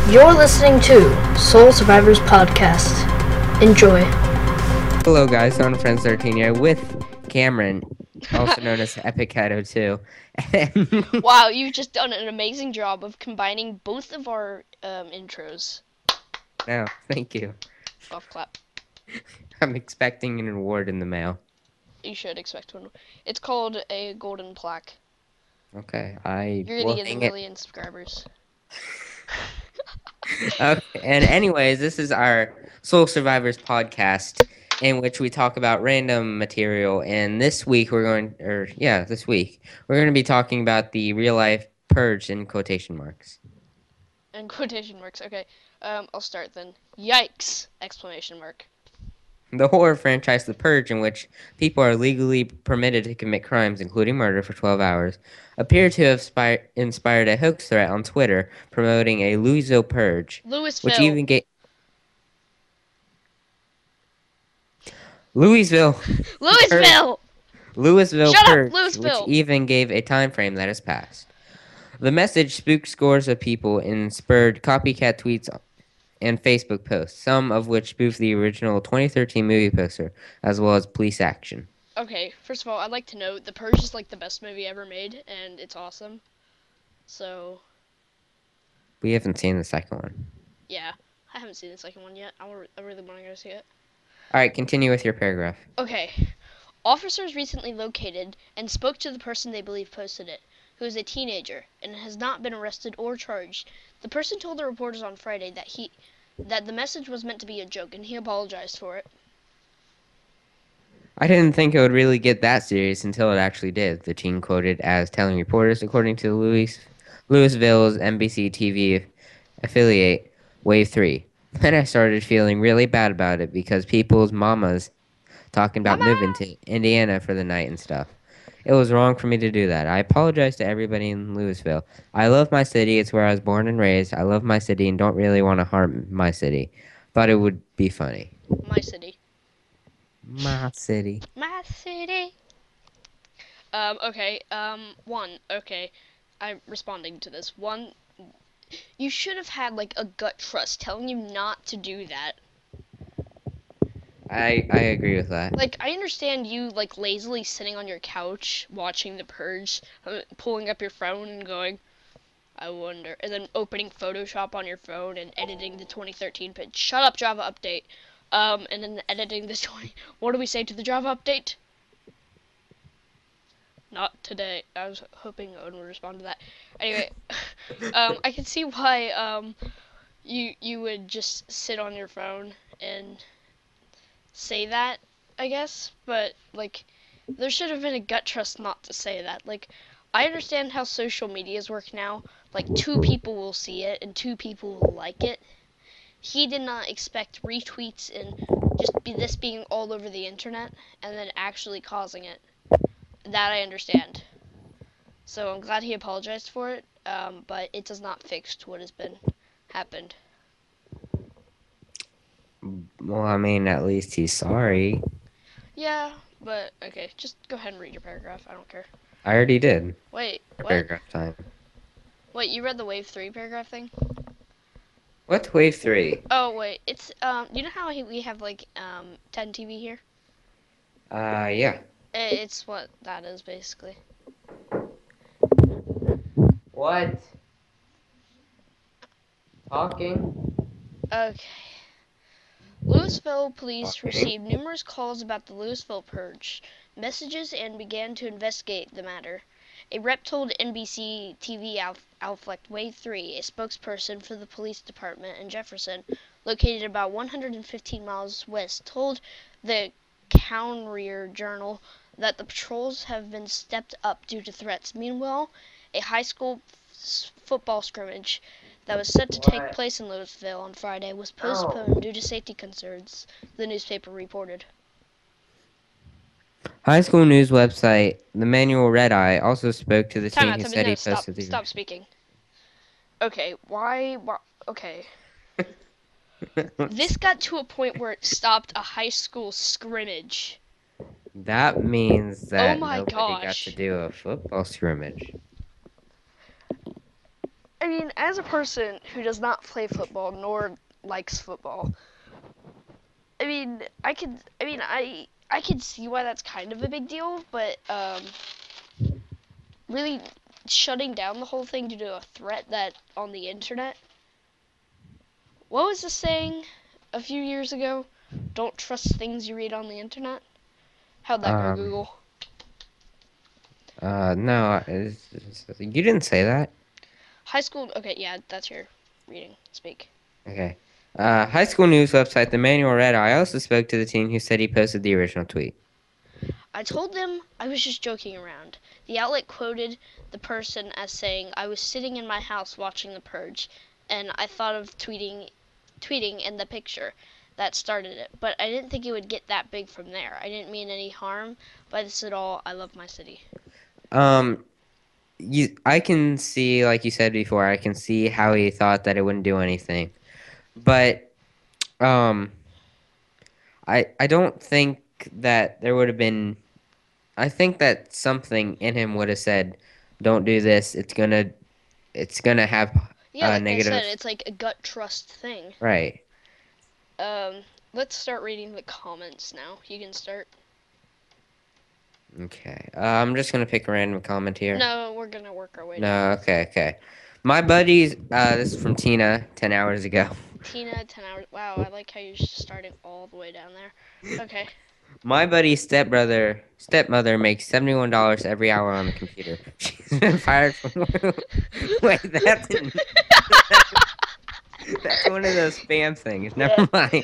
You're listening to Soul Survivors Podcast. Enjoy. Hello guys, I'm Friends 13 here with Cameron, also known as Epic Cato 2. Wow, you've just done an amazing job of combining both of our intros. No, thank you. Golf clap. I'm expecting an award in the mail. You should expect one. It's called a golden plaque. Okay, You're gonna get a million subscribers. Okay, and anyways, this is our Soul Survivors podcast in which we talk about random material. And this week we're going to be talking about the real life purge in quotation marks. In quotation marks. Okay. I'll start then. Yikes! Exclamation mark. The horror franchise The Purge, in which people are legally permitted to commit crimes, including murder, for 12 hours, appeared to have inspired a hoax threat on Twitter promoting a Louisville Purge, Louisville. which even gave Louisville Shut Purge, up, Louisville. which even gave a time frame that has passed. The message spooked scores of people and spurred copycat tweets and Facebook posts, some of which spoofed the original 2013 movie poster, as well as police action. Okay, first of all, I'd like to note The Purge is like the best movie ever made, and it's awesome. So, We haven't seen the second one. yeah. I haven't seen the second one yet. I really want to go see it. Alright, continue with your paragraph. Okay. Officers recently located and spoke to the person they believe posted it, who is a teenager and has not been arrested or charged. The person told the reporters on Friday that the message was meant to be a joke, and he apologized for it. I didn't think it would really get that serious until it actually did, the teen quoted as telling reporters, according to Louisville's NBC TV affiliate, Wave 3. Then I started feeling really bad about it because people's mamas talking about moving to Indiana for the night and stuff. It was wrong for me to do that. I apologize to everybody in Louisville. I love my city. It's where I was born and raised. I love my city and don't really want to harm my city. Thought it would be funny. My city. My city. My city. Okay, okay. I'm responding to this. One, you should have had, like, a gut trust telling you not to do that. I agree with that. Like, I understand you, like, lazily sitting on your couch watching The Purge, pulling up your phone and going, I wonder, and then opening Photoshop on your phone and editing the 2013 pitch. Shut up, Java update. And then editing this 20. What do we say to the Java update? Not today. I was hoping Owen would respond to that. Anyway, I can see why you would just sit on your phone and say that, I guess, but like there should have been a gut trust not to say that. Like, I understand how social medias work now. Like, 2 people will see it and 2 people will like it. He did not expect retweets and this being all over the internet and then actually causing it. That I understand. So I'm glad he apologized for it, but it does not fix what has been happened. Well, I mean, at least he's sorry. Yeah, but okay, just go ahead and read your paragraph. I don't care. I already did. Wait, what? Paragraph time. Wait, you read the Wave 3 paragraph thing? What's Wave 3? Oh, wait, it's, you know how we have, like, 10 TV here? Yeah. It's what that is, basically. What? Talking? Okay. Louisville police received numerous calls about the Louisville Purge messages and began to investigate the matter. A rep told NBC TV Outfleck Wave 3, a spokesperson for the police department in Jefferson, located about 115 miles west, told the Courier Journal that the patrols have been stepped up due to threats. Meanwhile, a high school football scrimmage that was set to take place in Louisville on Friday was postponed due to safety concerns, the newspaper reported. High school news website, the Manual Red Eye, also spoke to the teen who said he posted the... Stop speaking. Okay, why okay. This got to a point where it stopped a high school scrimmage. That means that Oh my nobody got gosh. to do a football scrimmage. I mean, as a person who does not play football nor likes football, I mean, I could see why that's kind of a big deal, but really shutting down the whole thing due to a threat that on the internet. What was the saying a few years ago? Don't trust things you read on the internet. How'd that go, Um, Google? no, you didn't say that. High school. Okay, yeah, that's your reading. Speak. Okay. High school news website, the manual read, I also spoke to the teen who said he posted the original tweet. I told them I was just joking around. The outlet quoted the person as saying, "I was sitting in my house watching The Purge, and I thought of tweeting in the picture that started it, but I didn't think it would get that big from there. I didn't mean any harm by this at all. I love my city." Um, I can see, like you said before, I can see how he thought that it wouldn't do anything. But, um, I don't think that there would have been. I think that something in him would have said, "Don't do this. It's gonna have Yeah, like negative." I said, it's like a gut trust thing. Right. Let's start reading the comments now. You can start. Okay. I'm just gonna pick a random comment here. No, we're gonna work our way down. No. Okay. My buddies. This is from Tina 10 hours ago. Tina, 10 hours. Wow, I like how you're starting all the way down there. Okay. My buddy's stepmother makes $71 every hour on the computer. She's been fired from work. Wait, that's that's one of those spam things. Never mind.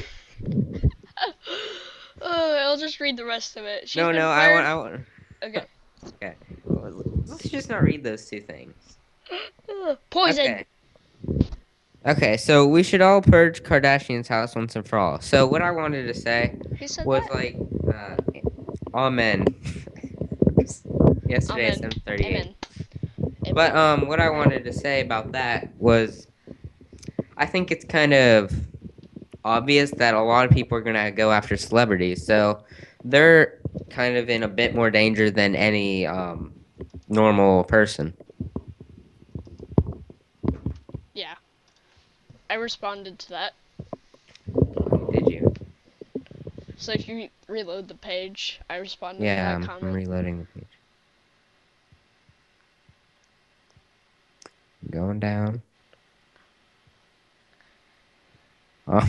I'll just read the rest of it. She's No, been no, fired. I want. Okay. Okay, let's just not read those two things. Poison. Okay, so we should all purge Kardashian's house once and for all. So what I wanted to say Who said was that? like, amen. Yesterday at Amen. 7:38. Amen. But what I wanted to say about that was, I think it's kind of obvious that a lot of people are gonna go after celebrities, so they're kind of in a bit more danger than any normal person. Yeah. I responded to that. Did you? So if you reload the page, I responded to Yeah, that I'm comment. reloading the page. Going down. Oh,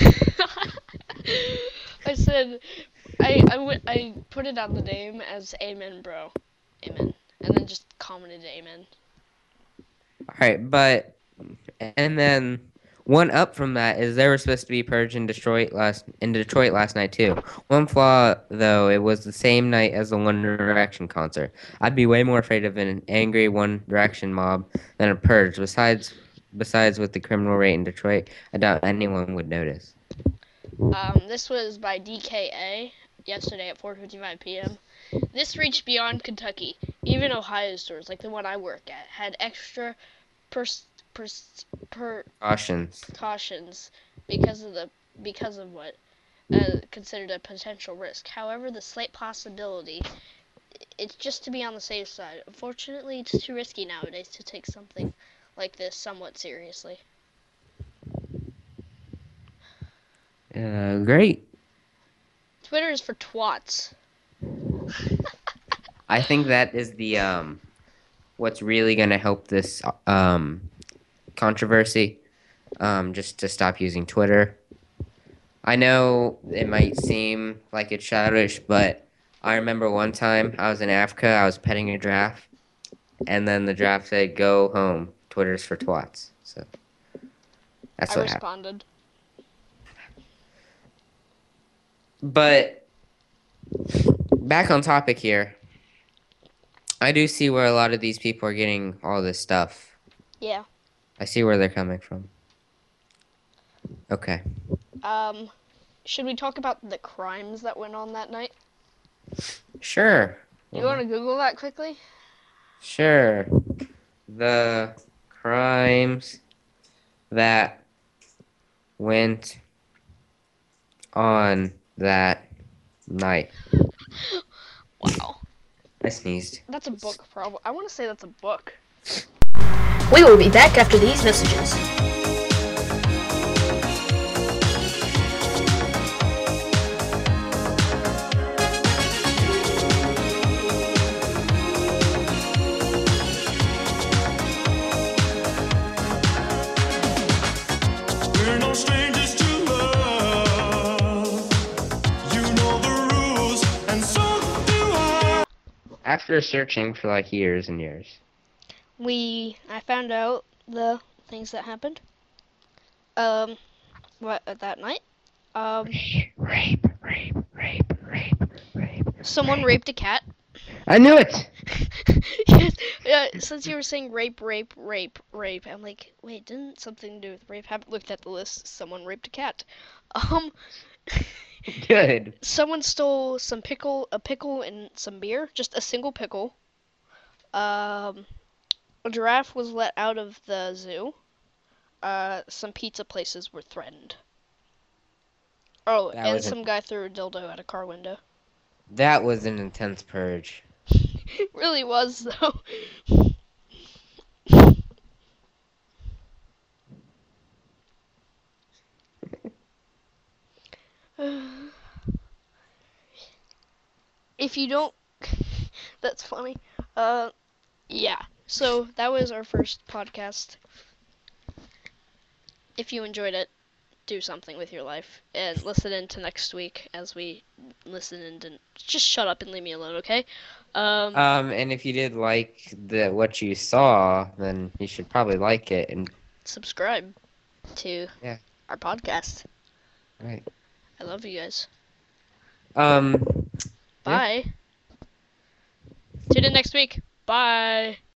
I said, I put it on the name as Amen, bro. Amen. And then just commented Amen. Alright, but and then one up from that is they were supposed to be purged in Detroit last night too. One flaw though, it was the same night as the One Direction concert. I'd be way more afraid of an angry One Direction mob than a purge. Besides with the criminal rate in Detroit, I doubt anyone would notice. This was by DKA yesterday at 4:55 p.m. This reached beyond Kentucky. Even Ohio stores, like the one I work at, had extra Cautions. because of what considered a potential risk. However, the slight possibility, it's just to be on the safe side. Unfortunately, it's too risky nowadays to take something like this somewhat seriously. Great. Twitter is for twats. I think that is the what's really gonna help this controversy. Just to stop using Twitter. I know it might seem like it's childish, but I remember one time I was in Africa, I was petting a giraffe, and then the giraffe said, "Go home. Twitter's for twats." So that's I what happened. responded. But back on topic here, I do see where a lot of these people are getting all this stuff. Yeah. I see where they're coming from. Okay. Should we talk about the crimes that went on that night? Sure. You want to Google that quickly? Sure. The crimes that went on that night. Wow. I sneezed. That's a book, probably. I want to say that's a book. We will be back after these messages. We're no strangers to love. You know the rules, and so do I. After searching for like years and years. I found out the things that happened. That night? Rape. Someone raped a cat. I knew it! Yes, yeah, since you were saying rape, I'm like, wait, didn't something do with rape happen? Looked at the list. Someone raped a cat. Um, Good. someone stole a pickle and some beer. Just a single pickle. A giraffe was let out of the zoo. Some pizza places were threatened. Oh, That and was some guy threw a dildo at a car window. That was an intense purge. It really was, though. If you don't, that's funny. Yeah. So that was our first podcast. If you enjoyed it, do something with your life and listen in to next week as we listen and just shut up and leave me alone, okay? And if you did like what you saw, then you should probably like it and Subscribe to Yeah. our podcast. right. I love you guys. Yeah. Bye. Tune in next week. Bye.